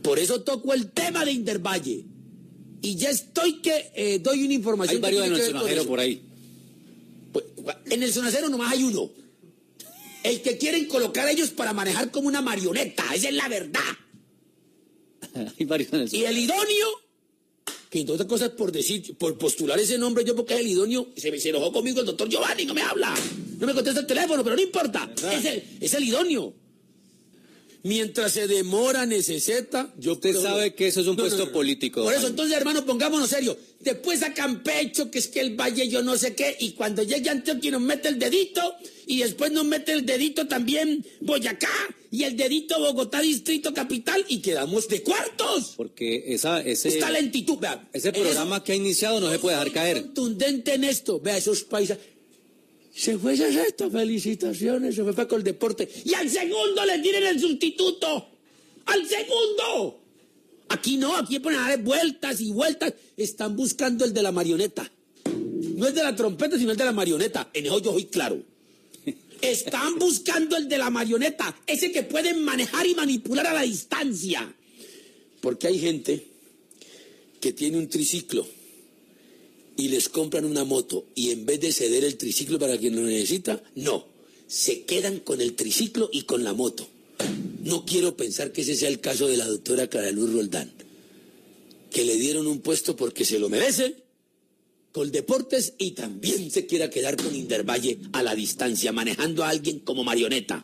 Por eso toco el tema de Indervalle. Y ya estoy que doy una información. Hay varios en el sonajero por ahí. Pues, en el sonajero nomás hay uno. El que quieren colocar a ellos para manejar como una marioneta. Esa es la verdad. Hay varios en el sonajero. Y el idóneo, que entre otras cosas por postular ese nombre, yo porque es el idóneo, se enojó conmigo el doctor Giovanni, no me habla. No me contesta el teléfono, pero no importa. Es el idóneo. Mientras se demora, necesita... Usted sabe que eso es un puesto político. Por eso, entonces, hermano, pongámonos serio. Después a Campecho, que es que el Valle yo no sé qué, y cuando llegue Antioquia nos mete el dedito, y después nos mete el dedito también Boyacá, y el dedito Bogotá, Distrito Capital, y quedamos de cuartos. Porque esa lentitud, vea. Ese programa que ha iniciado no se puede dejar caer. Contundente en esto, vea, esos países... Se fue esto, felicitaciones, se fue para Coldeporte. Y al segundo le tienen el sustituto. ¡Al segundo! Aquí no, aquí ponen a dar vueltas y vueltas. Están buscando el de la marioneta. No el de la trompeta, sino el de la marioneta. En eso yo soy claro. Están buscando el de la marioneta. Ese que pueden manejar y manipular a la distancia. Porque hay gente que tiene un triciclo y les compran una moto, y en vez de ceder el triciclo para quien lo necesita, no, se quedan con el triciclo y con la moto. No quiero pensar que ese sea el caso de la doctora Clara Luz Roldán, que le dieron un puesto porque se lo merece, Coldeportes, y también se quiera quedar con Indervalle a la distancia, manejando a alguien como marioneta.